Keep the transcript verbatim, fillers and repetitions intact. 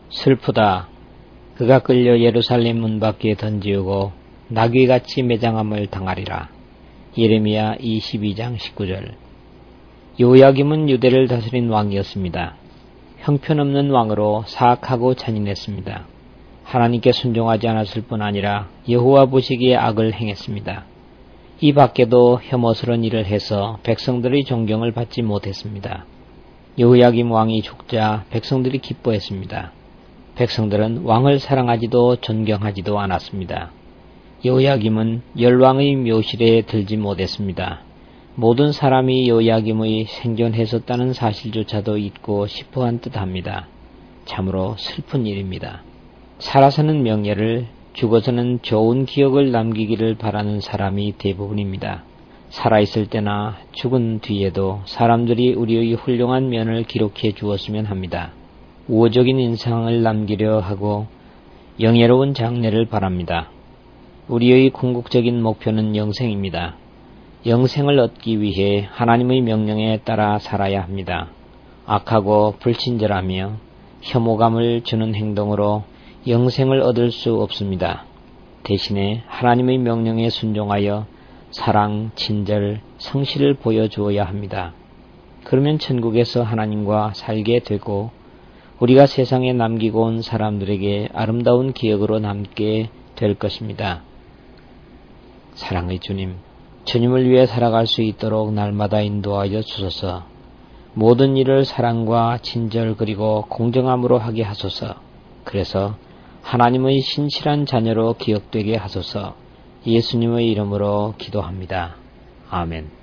슬프다. 그가 끌려 예루살렘 문 밖에 던지우고 나귀같이 매장함을 당하리라. 예레미야 이십이 장 십구 절. 요야김은 유대를 다스린 왕이었습니다. 형편없는 왕으로 사악하고 잔인했습니다. 하나님께 순종하지 않았을 뿐 아니라 여호와 보시기에 악을 행했습니다. 이 밖에도 혐오스러운 일을 해서 백성들의 존경을 받지 못했습니다. 요야김 왕이 죽자 백성들이 기뻐했습니다. 백성들은 왕을 사랑하지도 존경하지도 않았습니다. 요야김은 열왕의 묘실에 들지 못했습니다. 모든 사람이 요야김의 생존했었다는 사실조차도 잊고 싶어한 듯합니다. 참으로 슬픈 일입니다. 살아서는 명예를, 죽어서는 좋은 기억을 남기기를 바라는 사람이 대부분입니다. 살아있을 때나 죽은 뒤에도 사람들이 우리의 훌륭한 면을 기록해 주었으면 합니다. 우호적인 인상을 남기려 하고 영예로운 장래를 바랍니다. 우리의 궁극적인 목표는 영생입니다. 영생을 얻기 위해 하나님의 명령에 따라 살아야 합니다. 악하고 불친절하며 혐오감을 주는 행동으로 영생을 얻을 수 없습니다. 대신에 하나님의 명령에 순종하여 사랑, 친절, 성실을 보여주어야 합니다. 그러면 천국에서 하나님과 살게 되고 우리가 세상에 남기고 온 사람들에게 아름다운 기억으로 남게 될 것입니다. 사랑의 주님, 주님을 위해 살아갈 수 있도록 날마다 인도하여 주소서. 모든 일을 사랑과 친절 그리고 공정함으로 하게 하소서. 그래서 하나님의 신실한 자녀로 기억되게 하소서. 예수님의 이름으로 기도합니다. 아멘.